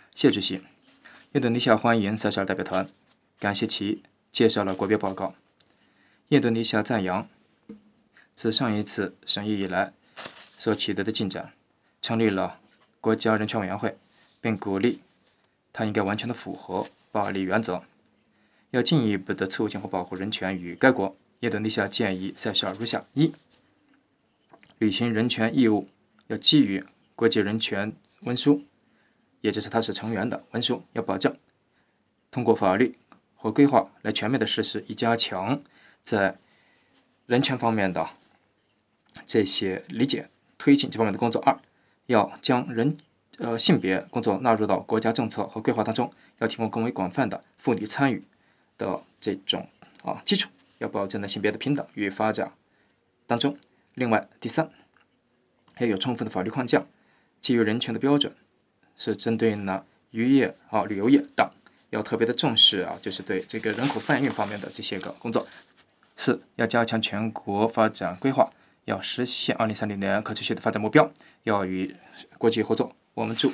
谢主席，印度尼西亚欢迎塞舌尔代表团，感谢其介绍了国别报告。印度尼西亚赞扬自上一次审议以来所取得的进展，成立了国家人权委员会，并鼓励它应该完全的符合法理原则，要进一步的促进和保护人权与该国。印度尼西亚建议塞舌尔如下：一、履行人权义务，要基于国际人权文书，也就是它是成员的文书，要保证通过法律和规划来全面的实施，以加强在人权方面的这些理解，推进这方面的工作。二、要将性别工作纳入到国家政策和规划当中，要提供更为广泛的妇女参与的这种基础，要保证性别的平等与发展当中。另外，第三，要有充分的法律框架，基于人权的标准，是针对呢渔业旅游业等，要特别的重视就是对这个人口贩运方面的这些个工作。四、要加强全国发展规划，要实现2030年可持续的发展目标，要与国际合作。我们祝